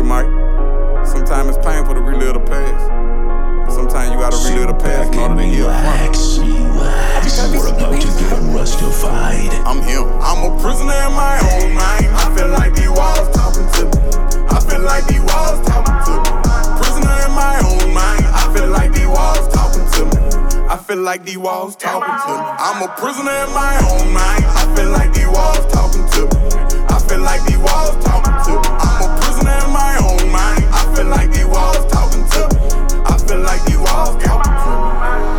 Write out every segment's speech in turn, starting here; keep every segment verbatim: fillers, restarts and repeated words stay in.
Mike. Sometimes it's painful to relive the past. But sometimes you gotta relive the past in order to heal from it. Relax, we're about to get rustified. I'm him. I'm a prisoner in my own mind. I feel like these walls talking to me. I feel like these walls talking to me. Prisoner in my own mind. I feel like these walls talking to me. I feel like these walls talking to me. I'm a prisoner in my own mind. I feel like these walls talking to me. I feel like these walls talking to me. I'm a prisoner in my own mind. I feel like these walls talking to me. I feel like these walls talking to me.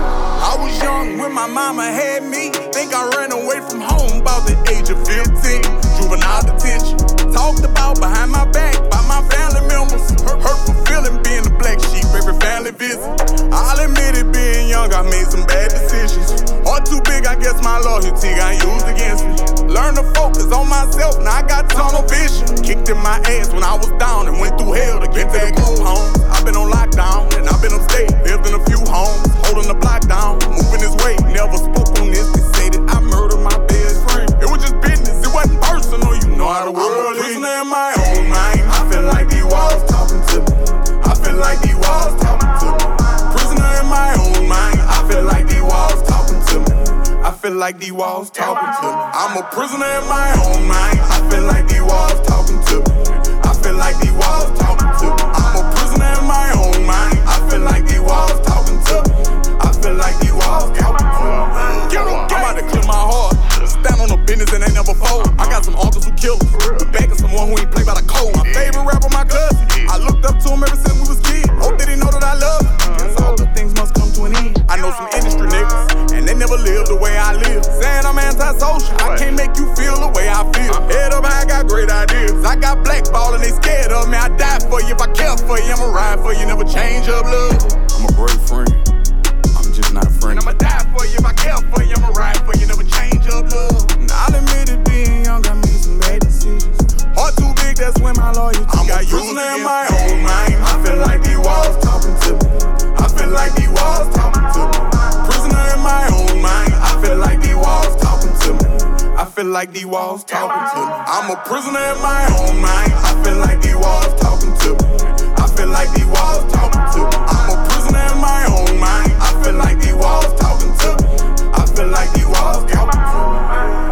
I was young when my mama had me. Think I ran away from home about the age of fifteen. Juvenile detention. Talked about behind my back by my family members. Hurt, hurtful feeling being the black sheep every family visit. I'll admit it, being young, I made some bad decisions. Heart too big, I guess my loyalty got used against me. Learn to focus on myself, now I got tunnel vision. Kicked in my ass when I was down and went through hell to get back home. I've been on lockdown and I've been upstate. Lived in a few homes, holding the block down, moving this way. Never spoke on this, they say that I murdered my best friend. It was just business, it wasn't personal, you know how the world is. I'm a prisoner in my own mind. I feel like these walls talking to me. I feel like these walls talking to me. Prisoner in my own mind. I feel like these walls talking to me. I feel like these walls talking to me. I'm a prisoner in my own mind. I feel like these walls talking to me. I feel like these walls talking to me. I'm a prisoner in my own mind. I feel like these walls talking to me. I feel like these walls talking to me. I'm about to clear my heart. Stand on the business and ain't never fold. I got some uncles who kill us. The back of someone who ain't play by the code. My favorite rapper, my cousin. I looked up to him ever since we was kids. Hope that he know that I love him. Guess all good things must come to an end. I know some industry niggas, and they never live the way I live. Saying I'm antisocial, I can't make you feel the way I feel. Head up high, I got great ideas. I got blackball and they scared of me. I die for you if I care for you. I'ma ride for you, never change up love. I'm a great friend. I'm just not a friend. I'ma die for you if I care for you. I'ma ride for you, never change up love. And I'll admit it, being young, I made some bad decisions. Heart too big, that's when my loyalty I'm got used in my own mind. I feel like these walls talking to me. I feel like these walls talking to me. Prisoner in my own mind. I feel like these walls talking to me. I feel like these walls talking to me. I'm a prisoner in my own mind. I feel like these walls talking to me. I feel like these walls talking to me. I'm a prisoner in my own mind. I feel like these walls talking to me. I feel like these walls talking to me.